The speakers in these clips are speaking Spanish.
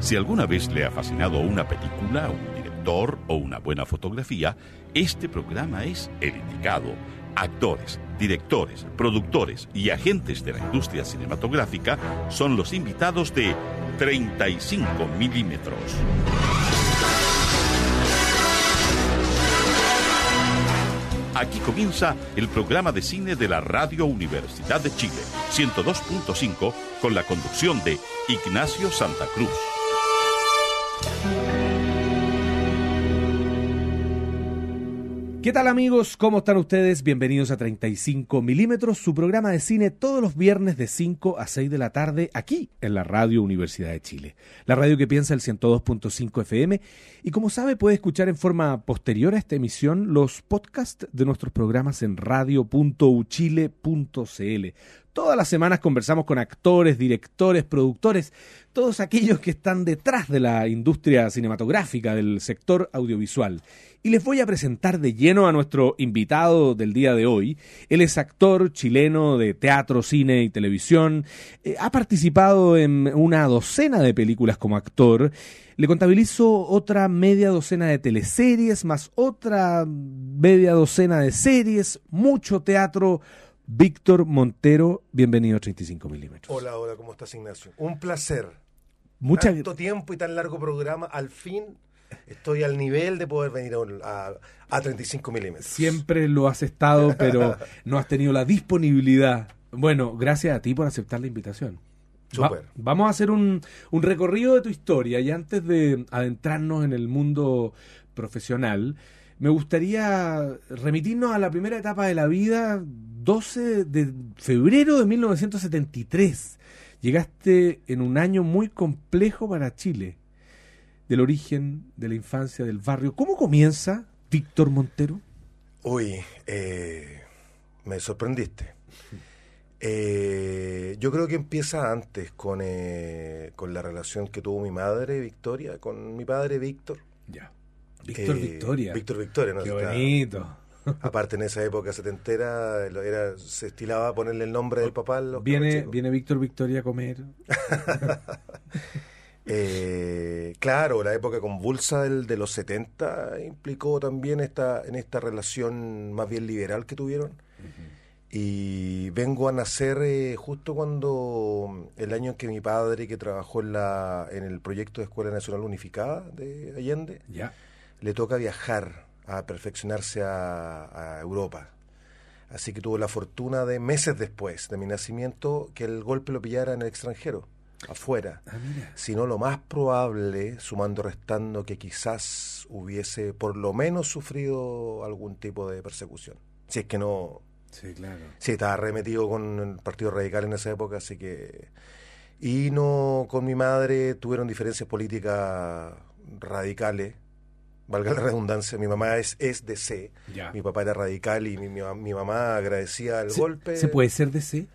Si alguna vez le ha fascinado una película, un director o una buena fotografía, este programa es el indicado. Actores, directores, productores y agentes de la industria cinematográfica son los invitados de 35 milímetros. Aquí comienza el programa de cine de la Radio Universidad de Chile, 102.5, con la conducción de Ignacio Santa Cruz. ¿Qué tal, amigos? ¿Cómo están ustedes? Bienvenidos a 35 milímetros, su programa de cine todos los viernes de 5 a 6 de la tarde, aquí en la Radio Universidad de Chile. La radio que piensa el 102.5 FM, y como sabe puede escuchar en forma posterior a esta emisión los podcasts de nuestros programas en radio.uchile.cl. Todas las semanas conversamos con actores, directores, productores, todos aquellos que están detrás de la industria cinematográfica, del sector audiovisual. Y les voy a presentar de lleno a nuestro invitado del día de hoy. Él es actor chileno de teatro, cine y televisión. Ha participado en una docena de películas como actor. Le contabilizo otra media docena de teleseries, más otra media docena de series, mucho teatro. Víctor Montero, bienvenido a 35 milímetros. Hola, ¿cómo estás, Ignacio? Un placer. Tanto tiempo y tan largo programa, al fin estoy al nivel de poder venir a 35 milímetros. Siempre lo has estado, pero no has tenido la disponibilidad. Bueno, gracias a ti por aceptar la invitación. Súper. Vamos a hacer un recorrido de tu historia, y antes de adentrarnos en el mundo profesional, me gustaría remitirnos a la primera etapa de la vida. 12 de febrero de 1973. Llegaste en un año muy complejo para Chile, del origen, de la infancia, del barrio. ¿Cómo comienza Víctor Montero? Uy, me sorprendiste. Yo creo que empieza antes con la relación que tuvo mi madre, Victoria, con mi padre, Víctor. Ya. Víctor Victoria. Víctor Victoria, ¿no? Qué bonito. Aparte, en esa época setentera se estilaba ponerle el nombre del papá. Viene Víctor Victoria a comer. Claro, la época convulsa de los 70 implicó también en esta relación más bien liberal que tuvieron. Uh-huh. Y vengo a nacer justo cuando el año en que mi padre, que trabajó en el proyecto de Escuela Nacional Unificada de Allende, le toca viajar a perfeccionarse a Europa. Así que tuvo la fortuna de meses después de mi nacimiento que el golpe lo pillara en el extranjero, afuera. Sino lo más probable, sumando restando, que quizás hubiese por lo menos sufrido algún tipo de persecución. Si es que no... Sí, claro. Sí, estaba remetido con el Partido Radical en esa época, así que... Y no, con mi madre tuvieron diferencias políticas radicales, valga la redundancia. Mi mamá es de C, mi papá era radical y mi mamá agradecía el golpe. ¿Se puede ser de C?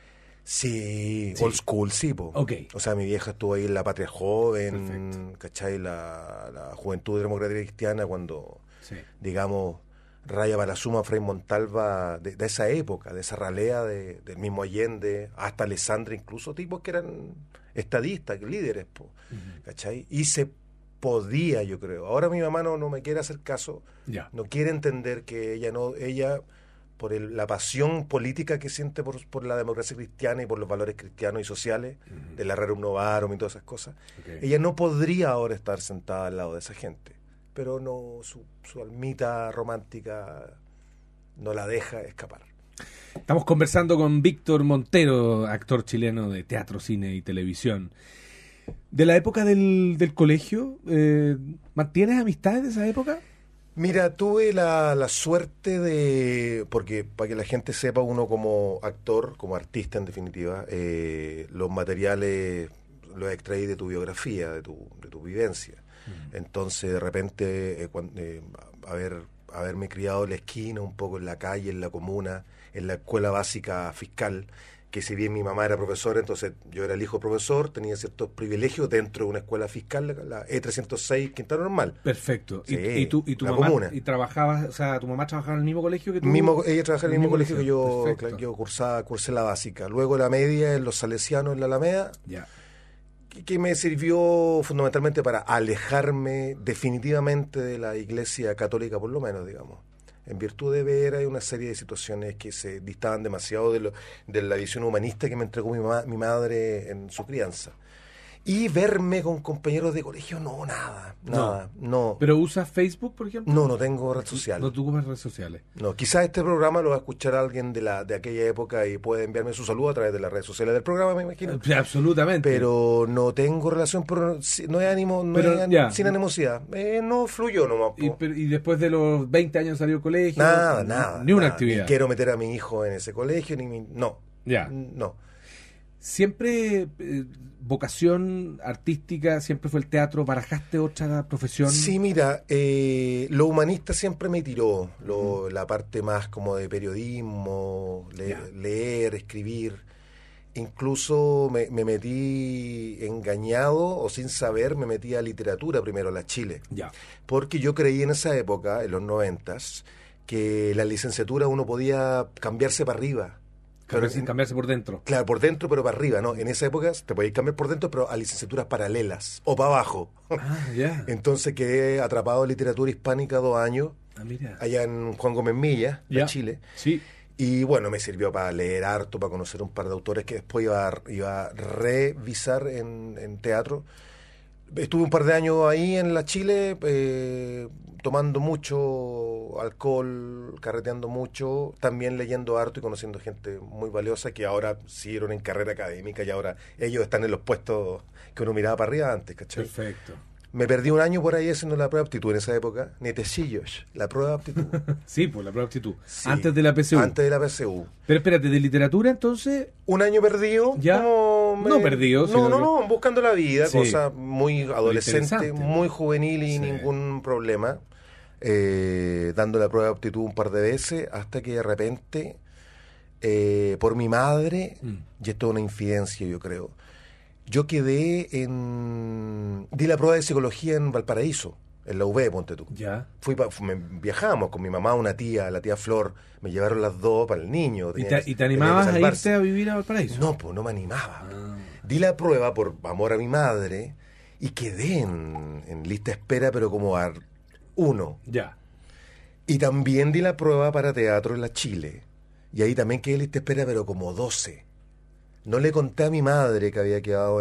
Sí, old school, sí, po. Okay. O sea, mi vieja estuvo ahí en la Patria Joven. Perfecto. ¿Cachai? La Juventud Democrática Cristiana, cuando, digamos, Raya Balazuma, Frei Montalva, de esa época, de esa ralea del mismo Allende, hasta Alessandra, incluso tipos que eran estadistas, líderes, po. Uh-huh. ¿Cachai? Y se podía, yo creo. Ahora mi mamá no me quiere hacer caso, no quiere entender que ella por la pasión política que siente por la democracia cristiana y por los valores cristianos y sociales, uh-huh, de la Rerum Novarum y todas esas cosas, ella no podría ahora estar sentada al lado de esa gente, pero no, su almita romántica no la deja escapar. Estamos conversando con Víctor Montero, actor chileno de teatro, cine y televisión. ¿De la época del colegio, mantienes amistades de esa época? Mira, tuve la suerte porque para que la gente sepa, uno como actor, como artista en definitiva, los materiales los extraí de tu biografía, de tu vivencia. Uh-huh. Entonces, de repente, haberme criado en la esquina, un poco en la calle, en la comuna, en la escuela básica fiscal, que si bien mi mamá era profesora, entonces yo era el hijo profesor, tenía ciertos privilegios dentro de una escuela fiscal, la E306 Quinta Normal. Perfecto. Sí, ¿Y tu mamá comuna. ¿Y trabajabas, o sea, tu mamá trabajaba en el mismo colegio que tú? Ella trabajaba en el mismo colegio que yo. Perfecto. Yo cursé la básica. Luego la media en los Salesianos en la Alameda. Ya. que me sirvió fundamentalmente para alejarme definitivamente de la Iglesia católica, por lo menos, digamos. En virtud de ver, hay una serie de situaciones que se distaban demasiado de la visión humanista que me entregó mi madre en su crianza. Y verme con compañeros de colegio, no. ¿Pero usas Facebook, por ejemplo? No tengo red social. No tú redes sociales. No, quizás este programa lo va a escuchar alguien de aquella época y puede enviarme su saludo a través de las redes sociales del programa, me imagino. Absolutamente. Pero no tengo relación, no hay ánimo, sin animosidad. No fluyó nomás. Y después de los 20 años salió del colegio. Nada. Ni una actividad. Ni quiero meter a mi hijo en ese colegio, no. ¿Siempre vocación artística, siempre fue el teatro? ¿Barajaste otra profesión? Sí, mira, lo humanista siempre me tiró, la parte más como de periodismo, leer, escribir. Incluso me metí engañado o sin saber, me metí a literatura primero, a la Chile. Porque yo creí en esa época, en los 90s, que la licenciatura uno podía cambiarse para arriba. Cambiarse por dentro. Claro, por dentro, pero para arriba, ¿no? En esa época te podías cambiar por dentro, pero a licenciaturas paralelas, o para abajo. Entonces quedé atrapado en literatura hispánica 2 años, allá en Juan Gómez Milla, en Chile. Sí. Y bueno, me sirvió para leer harto, para conocer un par de autores que después iba a revisar en teatro. Estuve un par de años ahí en la Chile, tomando mucho alcohol, carreteando mucho, también leyendo harto y conociendo gente muy valiosa que ahora siguieron en carrera académica y ahora ellos están en los puestos que uno miraba para arriba antes, ¿cachai? Perfecto. Me perdí un año por ahí haciendo la prueba de aptitud en esa época, netecillos, la prueba de aptitud. Sí, pues la prueba de aptitud. Sí, antes de la PSU. Antes de la PSU. Pero espérate, ¿de literatura entonces? Un año perdido. Ya. No perdido. No, buscando la vida, sí. Cosa muy adolescente, muy juvenil y ningún problema. Dando la prueba de aptitud un par de veces, hasta que de repente, por mi madre, y esto es una infidencia, yo creo, yo quedé di la prueba de psicología en Valparaíso, en la UB, ponte tú. Ya. Viajamos con mi mamá, una tía, la tía Flor, me llevaron las dos para el niño. ¿Y te animabas a irte a vivir a Valparaíso? No, pues no me animaba. Di la prueba por amor a mi madre y quedé en lista de espera, pero como a 1. Ya. Y también di la prueba para teatro en la Chile. Y ahí también quedé en lista de espera, pero como 12. No le conté a mi madre que había quedado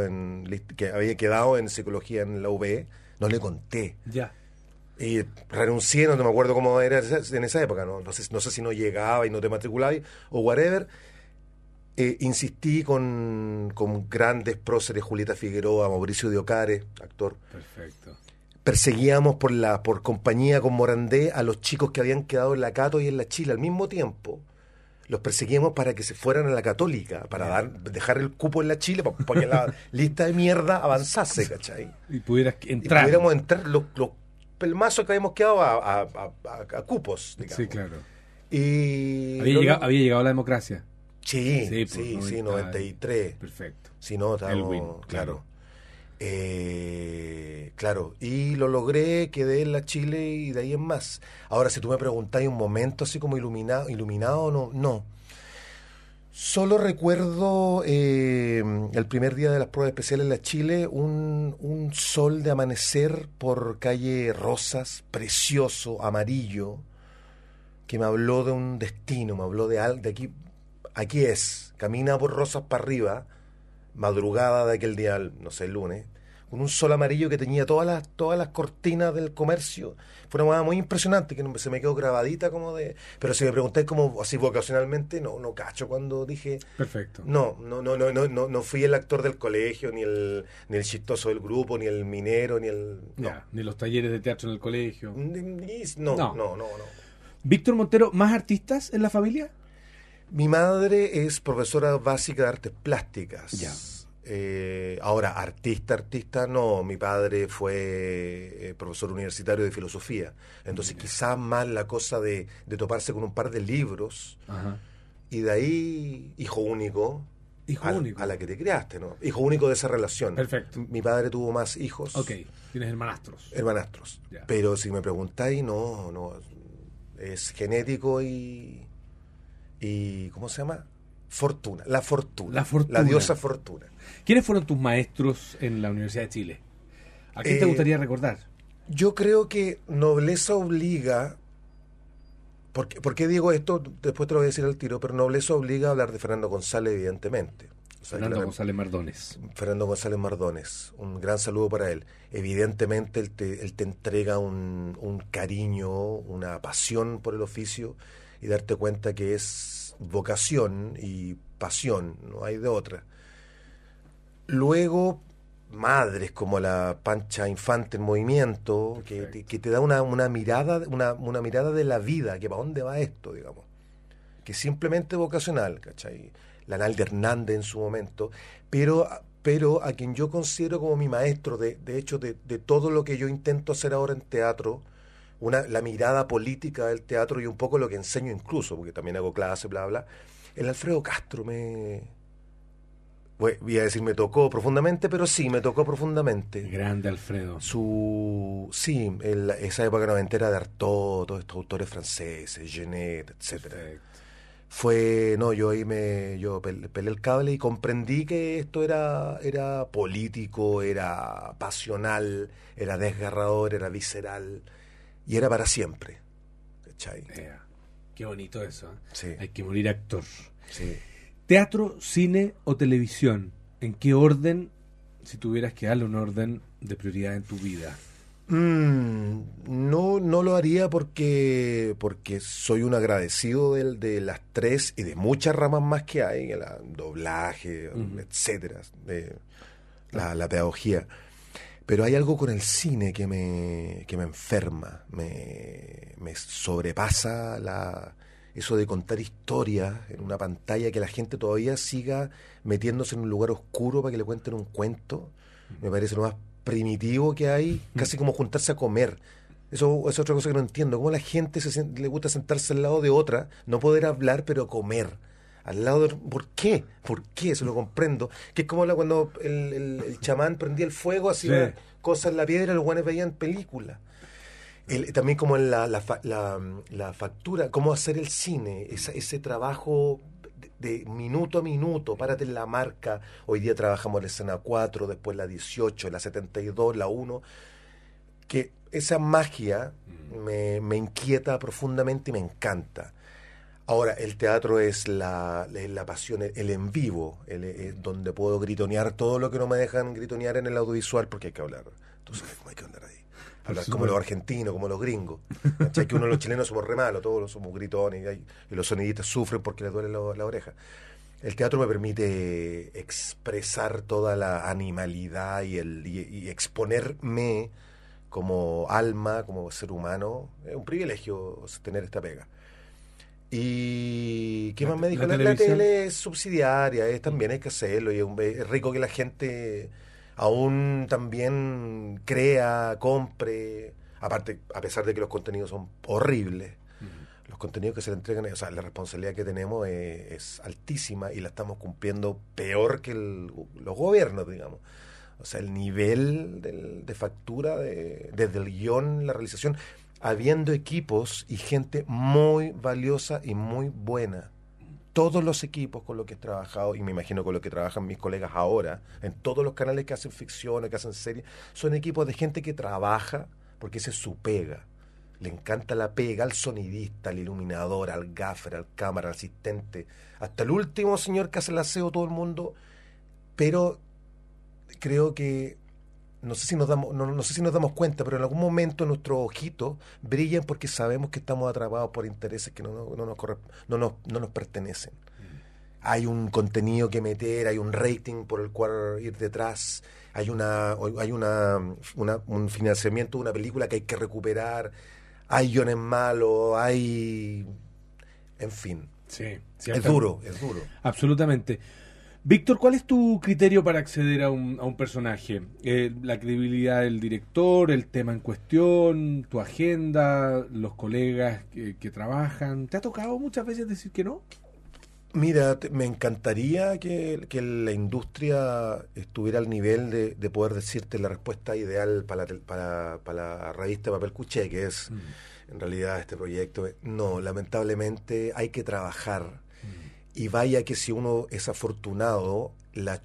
en psicología en la UB. No le conté. Ya. Y renuncié, no me acuerdo cómo era en esa época. No sé si no llegaba y no te matriculaba o whatever. Insistí con grandes próceres, Julieta Figueroa, Mauricio de Ocare, actor. Perfecto. Perseguíamos por compañía con Morandé a los chicos que habían quedado en la Cato y en la Chile al mismo tiempo. Los perseguíamos para que se fueran a la Católica, para dejar el cupo en la Chile, para que la lista de mierda avanzase, ¿cachai? Y pudieras entrar. Y pudiéramos entrar los pelmazos que habíamos quedado a cupos, digamos. Sí, claro. Y había llegado la democracia. Sí, 93. Perfecto. Si no, estábamos, claro. Claro, y lo logré, quedé en la Chile y de ahí en más. Ahora, si tú me preguntáis un momento así como iluminado, no. Solo recuerdo el primer día de las pruebas especiales en la Chile, un sol de amanecer por calle Rosas, precioso, amarillo, que me habló de un destino, me habló de aquí es, camina por Rosas para arriba, madrugada de aquel día, no sé, el lunes, con un sol amarillo que tenía todas las cortinas del comercio. Fue una manera muy impresionante que se me quedó grabadita pero si me preguntáis como así vocacionalmente, no cacho cuando dije. Perfecto. No fui el actor del colegio, ni el chistoso del grupo, ni el minero, ni el ni los talleres de teatro en el colegio. No. Víctor Montero, ¿más artistas en la familia? Mi madre es profesora básica de artes plásticas. Ya. Ahora, artista, no. Mi padre fue profesor universitario de filosofía. Entonces, quizás más la cosa de toparse con un par de libros. Ajá. Y de ahí, hijo único. A la que te criaste, ¿no? Hijo único de esa relación. Perfecto. Mi padre tuvo más hijos. Ok, tienes hermanastros. Ya. Ya. Pero si me preguntáis, no. Es genético y ¿cómo se llama? Fortuna, la fortuna. La fortuna. La diosa Fortuna. ¿Quiénes fueron tus maestros en la Universidad de Chile? ¿A quién te gustaría recordar? Yo creo que nobleza obliga. ¿Por qué digo esto? Después te lo voy a decir al tiro, pero nobleza obliga a hablar de Fernando González, evidentemente. O sea, Fernando González Mardones. Fernando González Mardones, un gran saludo para él. Evidentemente él te entrega un cariño, una pasión por el oficio y darte cuenta que es vocación y pasión, no hay de otra. Luego, madres como la Pancha Infante en Movimiento, que te da una mirada de la vida, que para dónde va esto, digamos, que es simplemente vocacional, ¿cachai? La Nalda Hernández en su momento, pero a quien yo considero como mi maestro, de hecho, de todo lo que yo intento hacer ahora en teatro, la mirada política del teatro y un poco lo que enseño incluso, porque también hago clases, bla, bla, el Alfredo Castro voy a decir me tocó profundamente, pero sí, me tocó profundamente. Grande Alfredo. Esa época noventera de Artaud, todos estos autores franceses, Genet, etcétera. Yo pelé el cable y comprendí que esto era político, era pasional, era desgarrador, era visceral y era para siempre. ¿Cachai? Qué bonito eso. Sí. Hay que morir actor. Sí. ¿Teatro, cine o televisión? ¿En qué orden, si tuvieras que darle un orden de prioridad en tu vida? No lo haría porque soy un agradecido de las tres y de muchas ramas más que hay, el doblaje, etcétera, de la pedagogía. Pero hay algo con el cine que me enferma, me sobrepasa eso de contar historias en una pantalla, que la gente todavía siga metiéndose en un lugar oscuro para que le cuenten un cuento. Me parece lo más primitivo que hay, casi como juntarse a comer. Eso es otra cosa que no entiendo. Cómo a la gente le gusta sentarse al lado de otra, no poder hablar, pero comer. Al lado de... ¿Por qué? Eso lo comprendo. Que es como cuando el chamán prendía el fuego, hacía cosas en la piedra, los guanes veían películas. También como en la factura, cómo hacer el cine, ese trabajo de minuto a minuto, párate en la marca. Hoy día trabajamos la escena 4, después la 18, la 72, la 1, que esa magia me inquieta profundamente y me encanta. Ahora, el teatro es la pasión, el en vivo, donde puedo gritonear todo lo que no me dejan gritonear en el audiovisual, porque hay que hablar. Tú sabes cómo hay que hablar ahí. Hablar como los argentinos, como los gringos. ¿Cachai? Que los chilenos somos re malos, todos somos gritones y los sonidistas sufren porque les duele la oreja. El teatro me permite expresar toda la animalidad y exponerme como alma, como ser humano. Es un privilegio tener esta pega. ¿Y qué más me dijo? La tele es subsidiaria, también hay que hacerlo, y es rico que la gente aún también crea, compre, aparte, a pesar de que los contenidos son horribles, los contenidos que se le entregan, o sea, la responsabilidad que tenemos es altísima y la estamos cumpliendo peor que los gobiernos, digamos. O sea, el nivel de factura desde el guión, la realización, habiendo equipos y gente muy valiosa y muy buena. Todos los equipos con los que he trabajado, y me imagino con los que trabajan mis colegas ahora, en todos los canales que hacen ficción o que hacen series, son equipos de gente que trabaja porque esa es su pega. Le encanta la pega al sonidista, al iluminador, al gaffer, al cámara, al asistente, hasta el último señor que hace el aseo, todo el mundo. Pero creo que no sé si nos damos cuenta, pero en algún momento nuestros ojitos brillan porque sabemos que estamos atrapados por intereses que no nos pertenecen. Hay un contenido que meter, hay un rating por el cual ir detrás, hay un financiamiento de una película que hay que recuperar, hay guiones malos, en fin. Sí, es duro. Absolutamente. Víctor, ¿cuál es tu criterio para acceder a un personaje? ¿La credibilidad del director, el tema en cuestión, tu agenda, los colegas que trabajan? ¿Te ha tocado muchas veces decir que no? Mira, me encantaría que la industria estuviera al nivel de poder decirte la respuesta ideal para la revista Papel Cuché, que es en realidad este proyecto. No, lamentablemente hay que trabajar. Y vaya que si uno es afortunado, la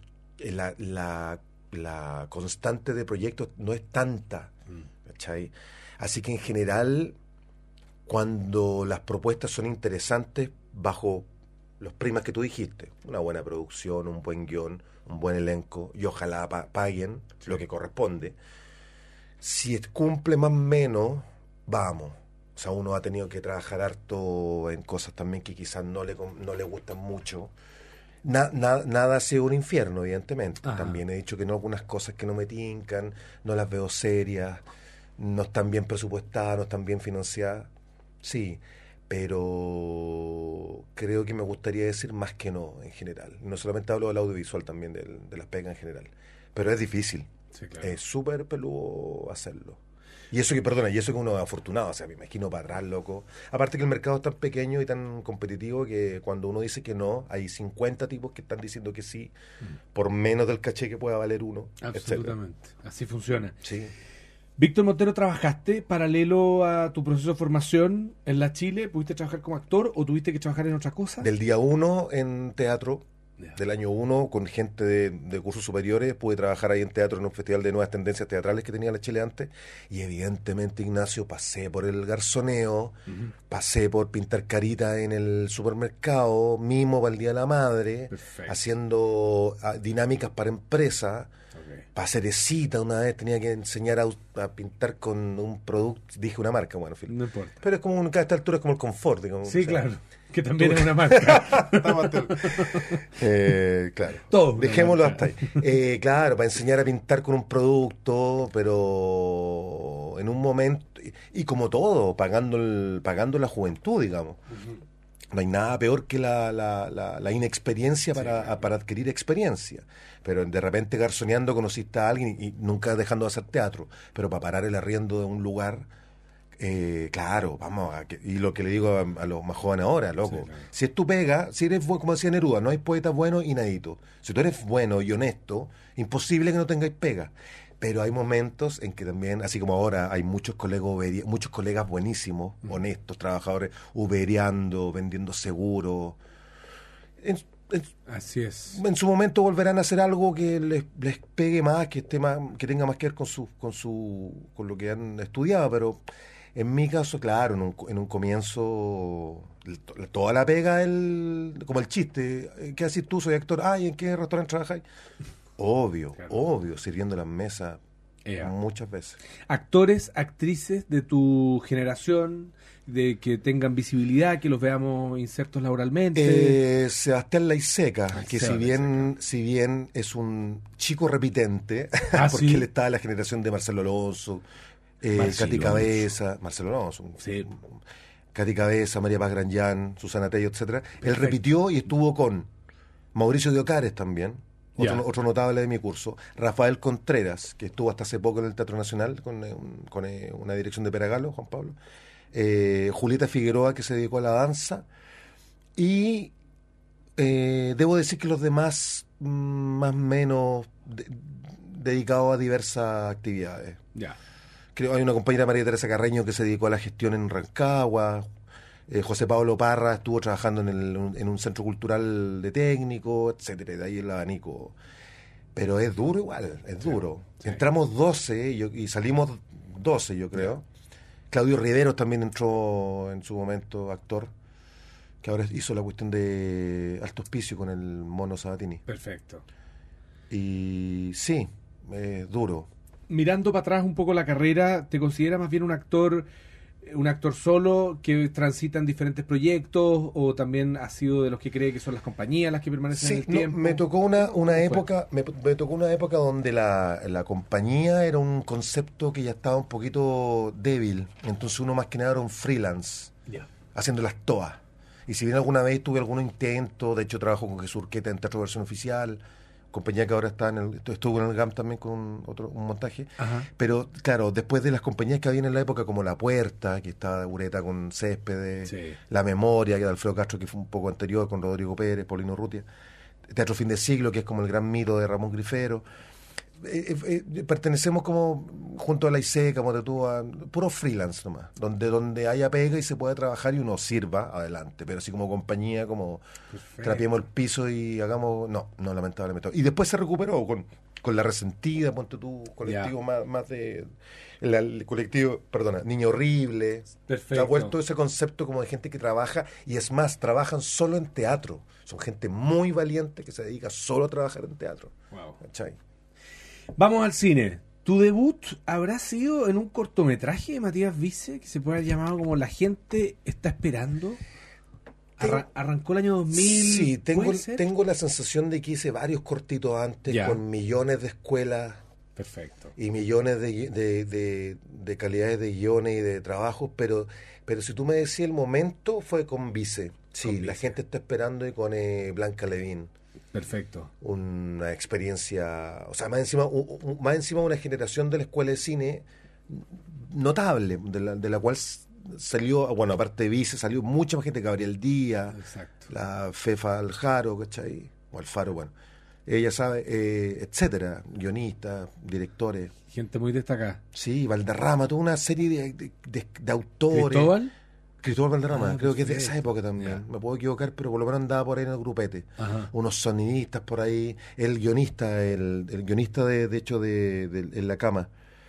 constante de proyectos no es tanta, ¿cachai? Así que en general, cuando las propuestas son interesantes, bajo los primas que tú dijiste, una buena producción, un buen guión, un buen elenco, y ojalá paguen lo que corresponde, si cumple más o menos, vamos. O sea, uno ha tenido que trabajar harto en cosas también que quizás no le gustan mucho. Nada ha sido un infierno, evidentemente. Ajá. También he dicho que no, algunas cosas que no me tincan, no las veo serias, no están bien presupuestadas, no están bien financiadas. Sí, pero creo que me gustaría decir más que no, en general. No solamente hablo del audiovisual, también de las pegas en general. Pero es difícil. Sí, claro. Es súper peludo hacerlo. Y eso que uno es afortunado, o sea, me imagino para atrás, loco. Aparte que el mercado es tan pequeño y tan competitivo que cuando uno dice que no, hay 50 tipos que están diciendo que sí, por menos del caché que pueda valer uno. Absolutamente, etcétera. Así funciona. Sí. Víctor Montero, ¿trabajaste paralelo a tu proceso de formación en la Chile? ¿Pudiste trabajar como actor o tuviste que trabajar en otra cosa? Del día 1 en teatro. Del año 1, con gente de cursos superiores, pude trabajar ahí en teatro en un festival de nuevas tendencias teatrales que tenía la Chile antes, y evidentemente, Ignacio, pasé por el garzoneo, pasé por pintar carita en el supermercado, mimo para el Día de la Madre, perfecto, haciendo dinámicas para empresas, para Cerecita una vez tenía que enseñar a pintar con un producto, dije una marca, bueno, no importa. Pero es como, a esta altura es como el confort, digamos. Sí, o sea, claro. Que también es una marca. Claro. Todo dejémoslo hasta ahí. Claro, para enseñar a pintar con un producto, pero en un momento, y como todo, pagando la juventud, digamos. No hay nada peor que la inexperiencia para adquirir experiencia. Pero de repente garzoneando conociste a alguien y nunca dejando de hacer teatro. Pero para parar el arriendo de un lugar... claro, vamos, y lo que le digo a los más jóvenes ahora, loco, sí, claro. Si es tu pega, si eres bueno, como decía Neruda, no hay poetas buenos y naditos. Si tú eres bueno y honesto, imposible que no tengáis pega. Pero hay momentos en que también, así como ahora, hay muchos colegas buenísimos, honestos, trabajadores, ubereando, vendiendo seguros. Así es. En su momento volverán a hacer algo que les pegue más, que tenga más que ver con lo que han estudiado, pero en mi caso, claro, en un comienzo, toda la pega, como el chiste, ¿qué haces tú? Soy actor. ¿Y en qué restaurante trabajáis? Obvio, claro. Obvio, sirviendo las mesas muchas veces. Actores, actrices de tu generación, de que tengan visibilidad, que los veamos insertos laboralmente. Sebastián Laiseca, que si bien es un chico repitente, porque ¿sí? Él estaba en la generación de Marcelo Alonso, Katy Cabeza, Marcelo Alonso, sí. Katy Cabeza, María Paz Granján, Susana Tello, etcétera. Él repitió y estuvo con Mauricio de Ocares también, otro notable de mi curso, Rafael Contreras, que estuvo hasta hace poco en el Teatro Nacional con una dirección de Peragalo, Juan Pablo, Julieta Figueroa, que se dedicó a la danza, y debo decir que los demás más o menos dedicados a diversas actividades. Ya. Creo hay una compañera, María Teresa Carreño, que se dedicó a la gestión en Rancagua. José Pablo Parra estuvo trabajando en un centro cultural de técnico, etcétera, y de ahí el abanico. Pero es duro igual, es duro. Sí. Entramos 12 y salimos 12, yo creo. Claudio Riveros también entró en su momento, actor, que ahora hizo la cuestión de Alto Hospicio con el Mono Sabatini. Perfecto. Y sí, duro. Mirando para atrás un poco la carrera, ¿te consideras más bien un actor solo que transita en diferentes proyectos, o también has sido de los que cree que son las compañías las que permanecen en el tiempo? Me tocó una época, me tocó una época donde la compañía era un concepto que ya estaba un poquito débil, entonces uno más que nada era un freelance, haciéndolas todas. Y si bien alguna vez tuve algún intento, de hecho trabajo con Jesús Urqueta en Teatro Versión Oficial, compañía que ahora estuvo en el GAM también con un montaje. Ajá. Pero claro, después de las compañías que habían en la época, como La Puerta, que estaba Ureta con Céspedes, sí. La Memoria, que era Alfredo Castro, que fue un poco anterior, con Rodrigo Pérez, Paulino Rutia, Teatro Fin de Siglo, que es como el gran mito de Ramón Grifero, pertenecemos como junto a la ICE, como de tú, a puro freelance nomás, donde haya pega y se puede trabajar y uno sirva, adelante, pero así como compañía, como trapiemos el piso y hagamos, no, lamentablemente. Y después se recuperó con La Resentida, ponte tú, colectivo más de... El colectivo, perdona, Niño Horrible. Perfecto. Ha vuelto ese concepto como de gente que trabaja, y es más, trabajan solo en teatro. Son gente muy valiente que se dedica solo a trabajar en teatro. Wow. ¿Cachai? Vamos al cine. ¿Tu debut habrá sido en un cortometraje de Matías Vice que se puede haber llamado como La gente está esperando? ¿Arrancó el año 2000? Sí, tengo la sensación de que hice varios cortitos antes con millones de escuelas. Perfecto. Y millones de calidades de guiones y de trabajos, pero si tú me decías el momento, fue con Vice. Sí, con Vice. La gente está esperando, y con Blanca Levín. Perfecto. Una experiencia, o sea, más encima una generación de la escuela de cine notable, de la cual salió, bueno, aparte de Vice, salió mucha más gente, Gabriel Díaz, exacto, la Fefa Aljaro, ¿cachai? O Alfaro, bueno. Ella sabe, etcétera, guionistas, directores. Gente muy destacada. Sí, Valderrama, toda una serie de autores. Cristóbal Valderrama, creo que es de esa época también. Me puedo equivocar, pero por lo menos andaba por ahí en el grupete. Ajá. Unos sonidistas por ahí. El guionista, de hecho, de En la cama.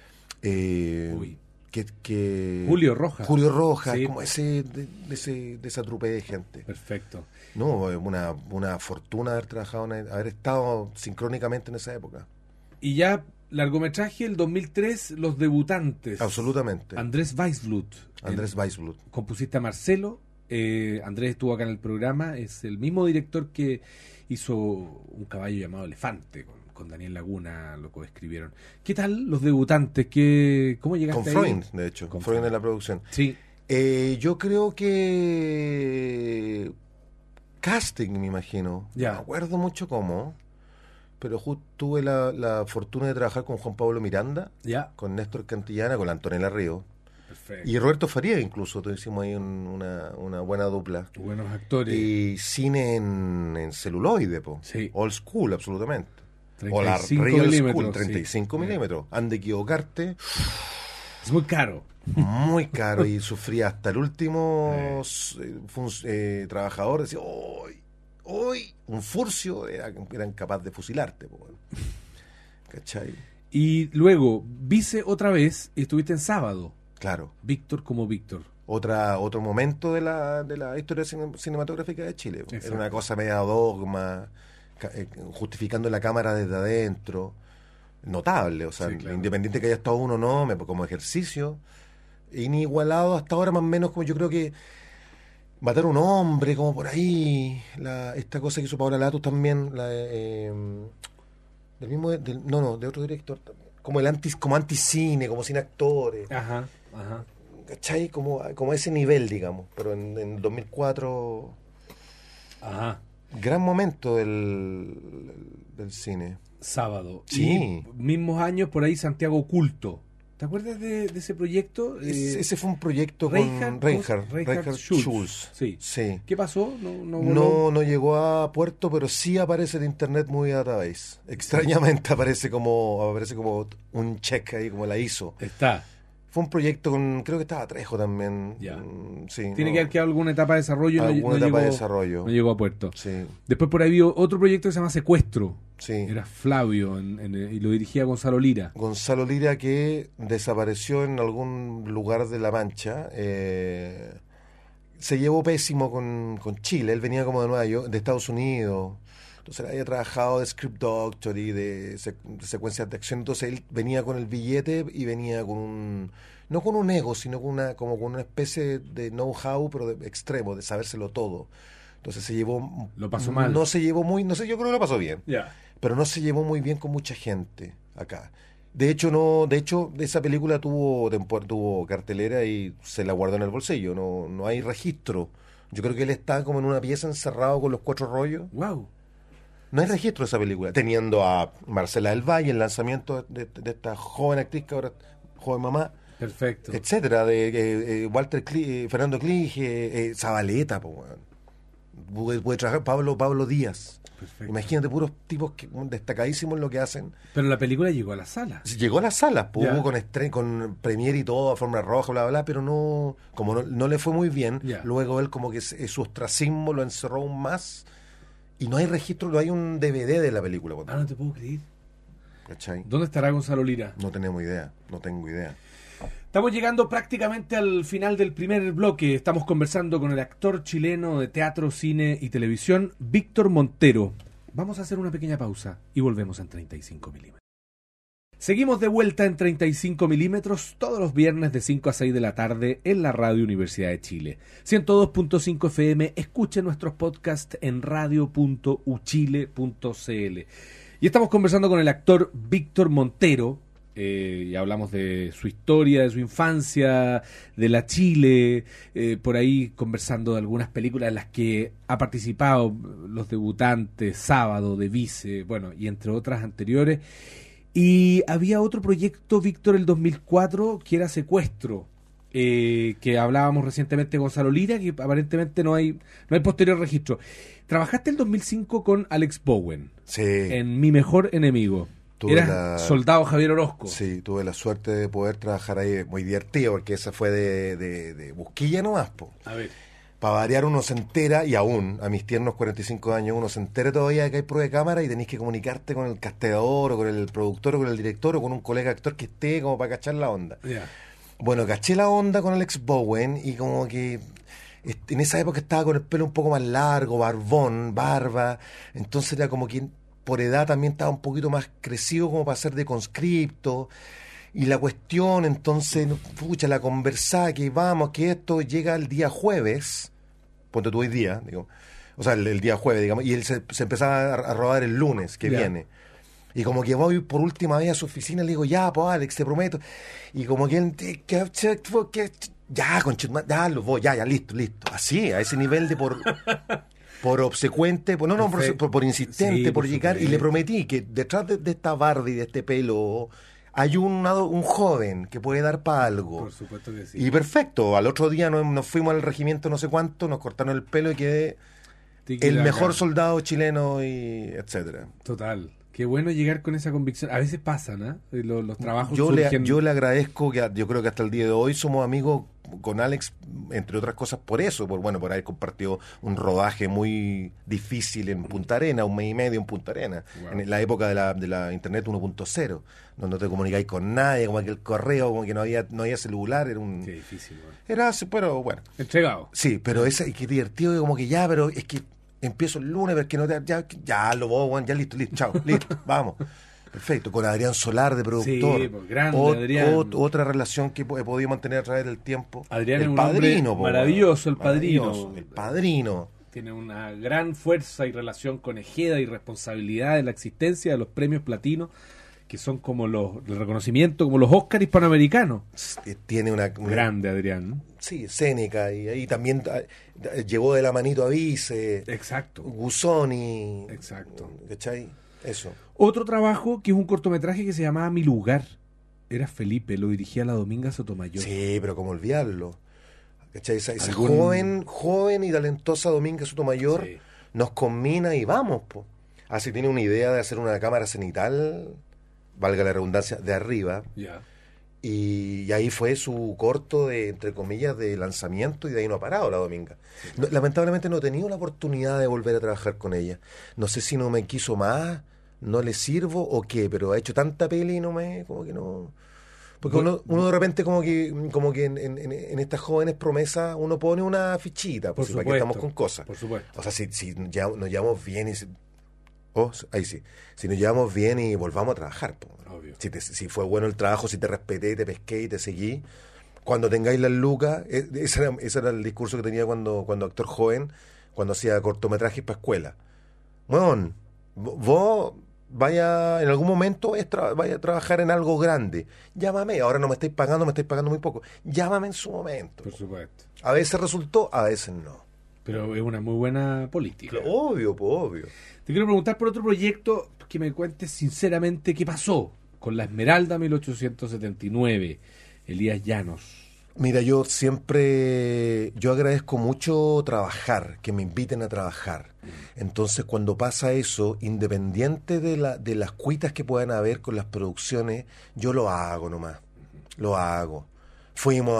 Julio Rojas, sí, como de esa trupe de gente. Perfecto. No, una fortuna haber trabajado, haber estado sincrónicamente en esa época. Y ya, largometraje, el 2003, Los Debutantes. Absolutamente. Andrés Weisblut. Compusiste a Marcelo. Andrés estuvo acá en el programa. Es el mismo director que hizo Un caballo llamado Elefante, con Daniel Laguna, lo coescribieron. ¿Qué tal Los Debutantes? ¿Cómo llegaste ahí? Con Freund, de hecho. Con Freund en la producción. Sí. Yo creo que casting, me imagino. Ya. No me acuerdo mucho cómo, pero justo tuve la fortuna de trabajar con Juan Pablo Miranda, con Néstor Cantillana, con la Antonella Río. Perfecto. Y Roberto Faría, incluso. Hicimos ahí una buena dupla. Buenos actores. Y cine en celuloide, sí. Old school, absolutamente. 35 o la real school, 35 35 milímetros. Han de equivocarte. Es muy caro. Muy caro, y sufría hasta el último trabajador. Decía, hoy un furcio, eran capaces de fusilarte. ¿Cachai? Y luego, Vice otra vez, y estuviste en Sábado. Claro. Víctor como Víctor. Otro momento de la historia cinematográfica de Chile. Exacto. Era una cosa media dogma, justificando la cámara desde adentro. Notable, o sea, sí, claro. Independiente que haya estado uno o no, como ejercicio, inigualado hasta ahora, más o menos, como yo creo que Matar a un hombre, como por ahí, esta cosa que hizo Paola Latus también, del otro director, como anticine, como sin actores. Ajá. ¿Cachai? Como ese nivel, digamos, pero en 2004. Ajá. Gran momento del cine. Sábado. Sí. Y mismos años por ahí Santiago Oculto. ¿Te acuerdas de ese proyecto? Ese fue un proyecto con Reinhard Schulz. Sí. Sí. ¿Qué pasó? No llegó a puerto, pero sí aparece en Internet Movie Database. Extrañamente aparece como un check ahí, como la hizo. Está. Fue un proyecto creo que estaba Trejo también. Ya. Sí, Tiene que haber quedado alguna etapa de desarrollo. No llegó a puerto. Sí. Después por ahí vio otro proyecto que se llama Secuestro. Sí. Era Flavio y lo dirigía Gonzalo Lira. Gonzalo Lira, que desapareció en algún lugar de La Mancha. Se llevó pésimo con Chile. Él venía como de Nueva York, de Estados Unidos. Entonces él había trabajado de script doctor y de secuencias de acción. Entonces él venía con el billete y venía no con un ego, sino con una especie de know-how, pero de extremo, de sabérselo todo. Entonces se llevó... Lo pasó mal. No se llevó muy... No sé, yo creo que lo pasó bien. Yeah. Pero no se llevó muy bien con mucha gente acá. De hecho, esa película tuvo cartelera y se la guardó en el bolsillo. No hay registro. Yo creo que él está como en una pieza encerrado con los 4 rollos. Wow. No hay registro de esa película. Teniendo a Marcela del Valle, el lanzamiento de esta joven actriz que ahora joven mamá. Perfecto. Etcétera, de Fernando Clige, Zabaleta, Puede trabajar Pablo Díaz. Perfecto. Imagínate, puros tipos destacadísimos en lo que hacen. Pero la película llegó a la sala. Llegó a las salas, Ya. hubo con premiere y todo, a forma roja, bla, bla, bla, pero no le fue muy bien. Ya. Luego él como que su ostracismo lo encerró aún más. Y no hay registro, no hay un DVD de la película. No te puedo creer. ¿Cachai? ¿Dónde estará Gonzalo Lira? No tenemos idea, no tengo idea. Estamos llegando prácticamente al final del primer bloque. Estamos conversando con el actor chileno de teatro, cine y televisión, Víctor Montero. Vamos a hacer una pequeña pausa y volvemos en 35 milímetros. Seguimos de vuelta en 35 milímetros todos los viernes de 5 a 6 de la tarde en la Radio Universidad de Chile. 102.5 FM, escuche nuestros podcasts en radio.uchile.cl. Y estamos conversando con el actor Víctor Montero. Y hablamos de su historia, de su infancia, de la Chile, por ahí conversando de algunas películas en las que ha participado, Los Debutantes, Sábado, de Vice, bueno, y entre otras anteriores. Y había otro proyecto, Víctor, el 2004, que era Secuestro, que hablábamos recientemente de Gonzalo Lira, que aparentemente no hay posterior registro. Trabajaste el 2005 con Alex Bowen, Sí. en Mi Mejor Enemigo. Eras soldado Javier Orozco. Sí, tuve la suerte de poder trabajar ahí, muy divertido, porque esa fue de busquilla nomás, po. A ver. Para variar uno se entera, y aún, a mis tiernos 45 años, uno se entera todavía de que hay prueba de cámara y tenés que comunicarte con el casteador, o con el productor, o con el director, o con un colega actor que esté como para cachar la onda. Yeah. Bueno, caché la onda con Alex Bowen, y como que en esa época estaba con el pelo un poco más largo, barbón, barba, entonces era como que por edad también estaba un poquito más crecido como para ser de conscripto. Y la cuestión, entonces, pucha, la conversada, que vamos, que esto llega el día jueves, ponte tú hoy día, digo, o sea, el día jueves, digamos, y él se empezaba a rodar el lunes que viene. Y como que voy por última vez a su oficina y le digo, ya, pues Alex, te prometo. Y como que él, ya, conchetumare, ya lo voy, ya, listo. Así, a ese nivel de por obsecuente, por insistente, Sí, por llegar, y le prometí que detrás de esta Barbie, de este pelo, hay un joven que puede dar para algo. Por supuesto que sí. Y perfecto, al otro día nos fuimos al regimiento no sé cuánto, nos cortaron el pelo y quedé el mejor soldado chileno, y etcétera. Total. Qué bueno llegar con esa convicción. A veces pasan, ¿eh? Los trabajos Yo surgen... le agradezco, que yo creo que hasta el día de hoy somos amigos con Alex, entre otras cosas por eso, por haber compartido un rodaje muy difícil en Punta Arenas, 1 mes y medio en Punta Arenas, en la época de la internet 1.0, donde no te comunicáis con nadie, como que el correo, como que no había celular, era un... Qué difícil, bueno. Pero bueno. Entregado. Sí, pero qué divertido, como que ya, pero es que empiezo el lunes, porque no ya lo voy, bueno, ya listo, chao, listo, vamos. Perfecto, con Adrián Solar de productor. Sí, pues, grande Adrián. Otra relación que he podido mantener a través del tiempo. Adrián el es un padrino, hombre maravilloso, el maravilloso, padrino. El padrino. Tiene una gran fuerza y relación con Ejeda y responsabilidad de la existencia de los premios platino, que son como el reconocimiento, como los Óscar hispanoamericanos. Tiene una grande Adrián, ¿no? Sí, escénica, y ahí también llevó de la manito a Vice. Exacto. Gusoni. Exacto. ¿Cachai? Eso. Otro trabajo que es un cortometraje que se llamaba Mi Lugar. Era Felipe, lo dirigía la Dominga Sotomayor. Sí, pero cómo olvidarlo. ¿Cachai? Esa joven y talentosa Dominga Sotomayor, sí, nos combina y vamos, po. Así tiene una idea de hacer una cámara cenital, valga la redundancia, de arriba. Ya. Y ahí fue su corto de, entre comillas, de lanzamiento, y de ahí no ha parado la Dominga. Sí. Lamentablemente no he tenido la oportunidad de volver a trabajar con ella. No sé si no me quiso más, no le sirvo o qué, pero ha hecho tanta peli y como que no... Porque uno de repente como que en estas jóvenes promesas uno pone una fichita, pues, para que estamos con cosas. Por supuesto. O sea, si ya nos llevamos bien y... ahí sí. Si nos llevamos bien y volvamos a trabajar, pues. Obvio. Si fue bueno el trabajo, si te respeté, te pesqué y te seguí, cuando tengáis las lucas, ese era el discurso que tenía cuando actor joven, cuando hacía cortometrajes para escuela. Bueno, vos vaya en algún momento vaya a trabajar en algo grande, llámame. Ahora no me estáis pagando muy poco, llámame en su momento. Por supuesto. A veces resultó, a veces no. Pero es una muy buena política. Obvio, obvio. Te quiero preguntar por otro proyecto, que me cuentes sinceramente qué pasó con La Esmeralda 1879, Elías Llanos. Mira, yo agradezco mucho trabajar, que me inviten a trabajar. Entonces, cuando pasa eso, independiente de las cuitas que puedan haber con las producciones, yo lo hago nomás, lo hago. Fuimos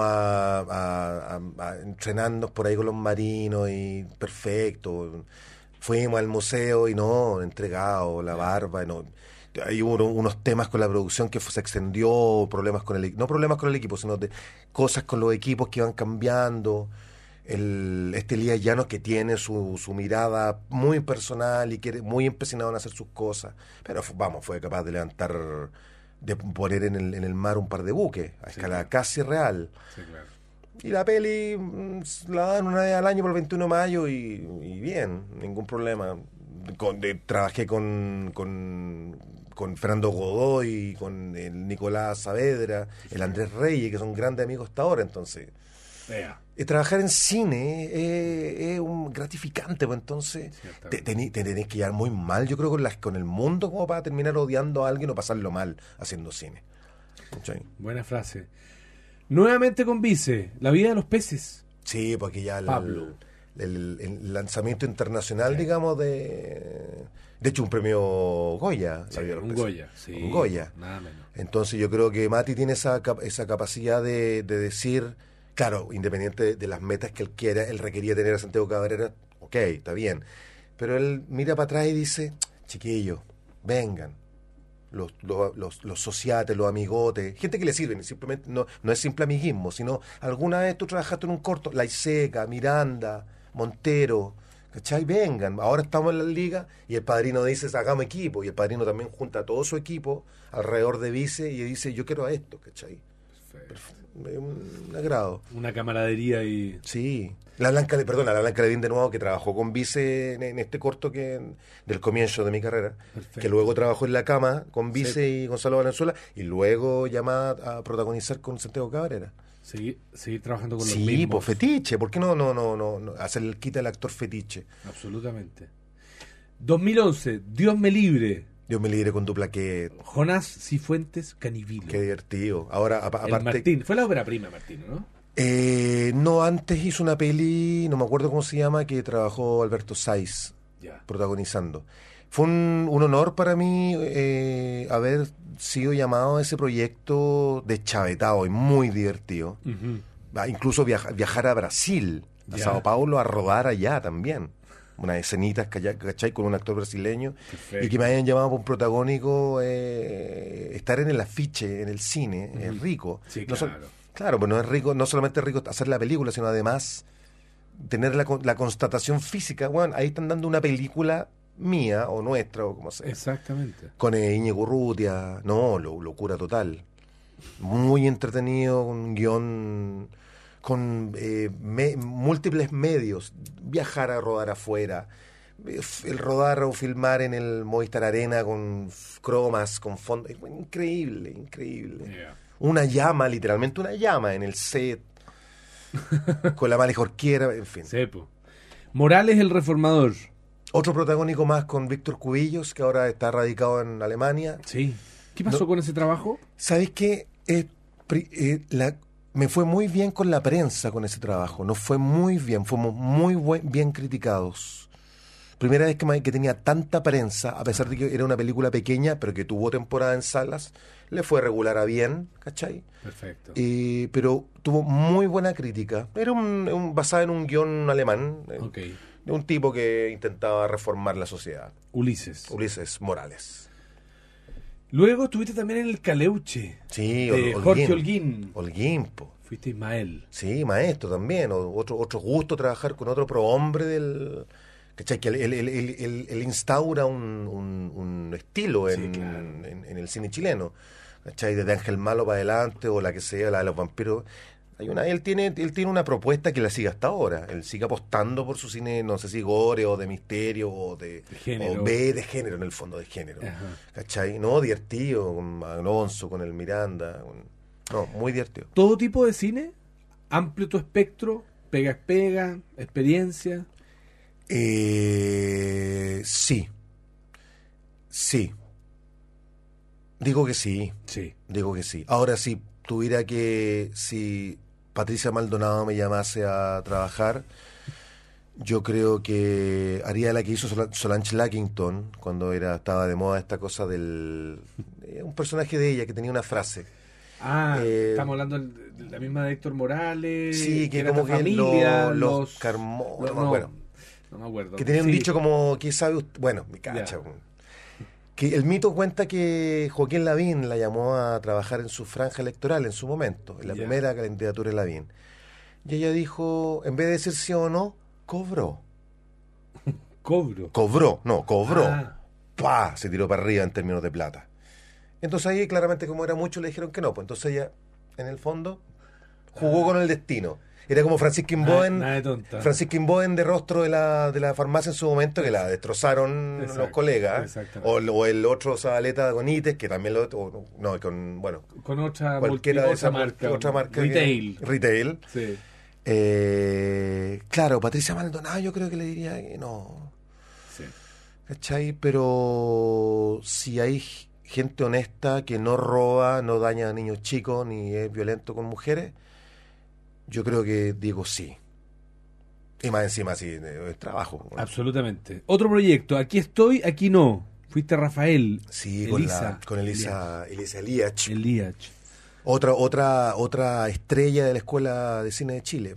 a entrenarnos por ahí con los marinos y perfecto. Fuimos al museo y no, entregado, la barba, no. Hay unos temas con la producción que se extendió, problemas con no problemas con el equipo, sino de cosas con los equipos que iban cambiando. Este Elías Llanos que tiene su mirada muy personal y que muy empecinado en hacer sus cosas, pero fue capaz de de poner en el mar un par de buques a escala casi real. Sí, claro. Y la peli la dan una vez al año por el 21 de mayo y bien, ningún problema. Trabajé con Fernando Godoy, con el Nicolás Saavedra, el Andrés Reyes, que son grandes amigos hasta ahora, entonces... trabajar en cine es un gratificante, pues entonces te tenés que llevar muy mal, yo creo, con el mundo, como para terminar odiando a alguien o pasarlo mal haciendo cine. ¿Sí? Buena frase. Nuevamente con Vice, La vida de los peces. Sí, porque ya el lanzamiento internacional, sí, digamos, de hecho un premio Goya. Sí, un Goya, sí, un Goya. Nada menos. Entonces yo creo que Mati tiene esa capacidad de decir, claro, independiente de las metas que él quiera, él requería tener a Santiago Cabrera, ok, está bien, pero él mira para atrás y dice, chiquillos, vengan, los sociates, los amigotes, gente que le sirven, simplemente no es simple amiguismo, sino alguna vez tú trabajaste en un corto, Laiseca, Miranda, Montero, ¿cachai? Vengan, ahora estamos en la liga y el padrino dice, hagamos equipo, y el padrino también junta a todo su equipo alrededor de Vice y dice, yo quiero a esto, ¿cachai? Perfecto. Un agrado. Una camaradería y... Sí. La Blanca Levin de nuevo, que trabajó con Vice en este corto del comienzo de mi carrera. Perfecto. Que luego trabajó en La Cama con Vice y Gonzalo Valenzuela y luego llama a protagonizar con Santiago Cabrera. Seguir trabajando con los mismos. mismos. Sí, pues fetiche. ¿Por qué no hacer el quita el actor fetiche? Absolutamente. 2011, Dios me libre. Dios me libre con Duplaquet. Jonás Cifuentes Canivilo. Qué divertido. Ahora, aparte... Martín. Fue la ópera prima, Martín, ¿no? No, antes hizo una peli, no me acuerdo cómo se llama, que trabajó Alberto Saiz protagonizando. Fue un honor para mí haber sido llamado a ese proyecto deschavetado y muy divertido. Uh-huh. Incluso viajar a Brasil, a Sao Paulo, a rodar allá también. Unas escenitas, ¿cachai? Con un actor brasileño. Perfecto. Y que me hayan llamado por un protagónico, estar en el afiche, en el cine, es rico. Sí, claro. Claro, pues no es rico, no solamente es rico hacer la película, sino además tener la constatación física. Bueno, ahí están dando una película mía o nuestra o como sea. Exactamente. Con Íñigo Urrutia, locura total. Muy entretenido, con un guión con múltiples medios, viajar a rodar afuera, el rodar o filmar en el Movistar Arena con cromas, con fondo, increíble. Yeah. Una llama, literalmente una llama en el set, con la Malijorquiera, en fin. Sepo. Morales el Reformador. Otro protagónico más con Víctor Cubillos, que ahora está radicado en Alemania. Sí. ¿Qué pasó con ese trabajo? ¿Sabes qué? Me fue muy bien con la prensa con ese trabajo. Nos fue muy bien, fuimos muy bien criticados. Primera vez que tenía tanta prensa, a pesar de que era una película pequeña, pero que tuvo temporada en salas, le fue regular a bien, ¿cachai? Perfecto. Pero tuvo muy buena crítica. Era basada en un guión alemán, de un tipo que intentaba reformar la sociedad. Ulises Morales. Luego estuviste también en El Caleuche. Sí, de Jorge Holguín. Holguín, po. Fuiste Ismael. Sí, maestro también. Otro gusto trabajar con otro prohombre del... ¿Cachai? Que él instaura un estilo en el cine chileno. ¿Cachai? Desde Ángel Malo para adelante, o la que sea, la de los vampiros. Él tiene una propuesta que la sigue hasta ahora. Él sigue apostando por su cine, no sé si gore o de misterio o de género. O de género, en el fondo, de género. Ajá. ¿Cachai? No, divertido, con Alonso, con el Miranda. Muy divertido. ¿Todo tipo de cine? ¿Amplio tu espectro? ¿Pega, experiencia? Sí. Digo que sí. Sí. Digo que sí. Ahora, si tuviera que... Patricia Maldonado me llamase a trabajar, yo creo que haría la que hizo Solange Lackington cuando estaba de moda esta cosa del... un personaje de ella que tenía una frase. Estamos hablando de la misma de Héctor Morales. Sí, que era como que familia, los Carmona, no me acuerdo. No me acuerdo. Que tenía un dicho como, ¿qué sabe usted? Bueno, me cacha. Que el mito cuenta que Joaquín Lavín la llamó a trabajar en su franja electoral en su momento, en la primera candidatura de Lavín. Y ella dijo, en vez de decir sí o no, cobró. Cobró. ¡Pah! Se tiró para arriba en términos de plata. Entonces ahí claramente como era mucho le dijeron que no. Pues entonces ella, en el fondo, jugó con el destino. Era como Francisca Inboden de rostro de la farmacia en su momento, que la destrozaron los colegas. O el otro Zabaleta Gonites, que también con otra cualquiera de esas otra marca. Retail. Sí. Claro, Patricia Maldonado yo creo que le diría que no. Sí. ¿Cachai? Pero si hay gente honesta que no roba, no daña a niños chicos, ni es violento con mujeres, yo creo que digo sí. Y más encima sí, es trabajo. Bueno. Absolutamente. Otro proyecto, aquí estoy, aquí no. Fuiste Rafael. Sí, con Elisa Eliach. Otra estrella de la Escuela de Cine de Chile.